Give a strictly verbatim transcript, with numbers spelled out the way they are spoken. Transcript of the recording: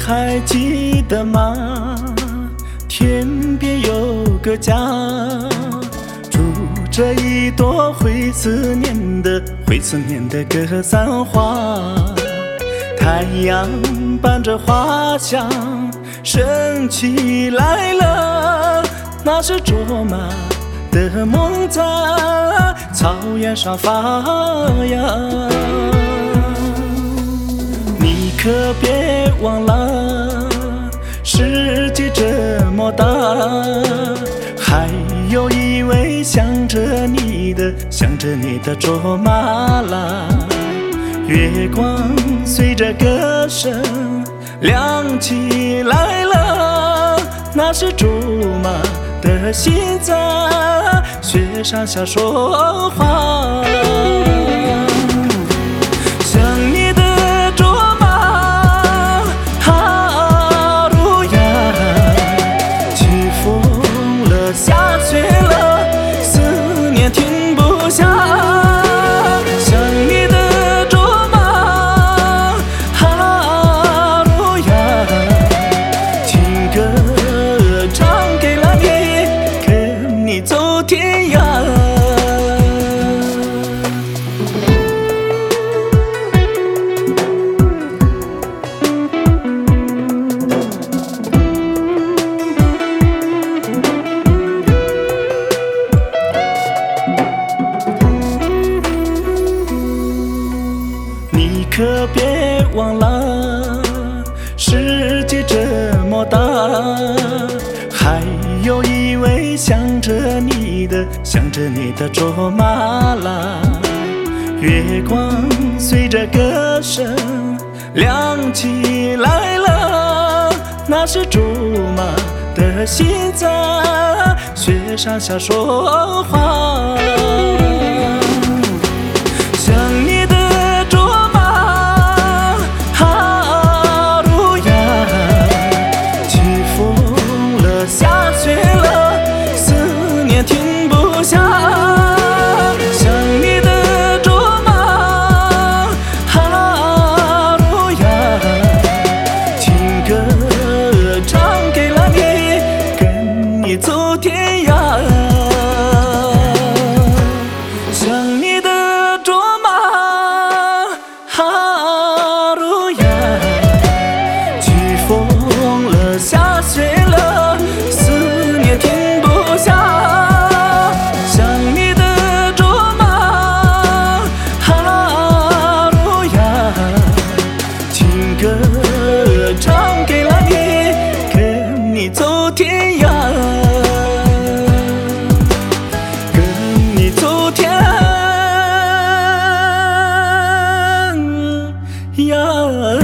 还记得吗？天边有个家，住着一朵会思念的会思念的格桑花。太阳伴着花香升起来了，那是卓玛的梦在草原上发芽。你可别忘了，世界这么大，还有一位想着你的想着你的卓玛拉。月光随着歌声亮起来了，那是卓玛的心在雪上下说话。想你的卓玛哈鲁亚，起风了下雪了，思念停不下。想你的卓玛哈鲁亚，情歌唱给了你，跟你走天涯。你可别忘了，世界这么大，还有一位想着你的想着你的卓玛拉。月光随着歌声亮起来了，那是卓玛的心在雪上下说话。想你的卓玛哈鲁亚，起风了下雪了，思念停不下。想你的卓玛哈鲁亚，情歌唱给了你，跟你走天涯。想你的卓玛哈鲁亚，起风了下雪了，思念停不下。想你的卓玛哈鲁亚，情歌唱给了你，跟你走天涯，跟你走天涯。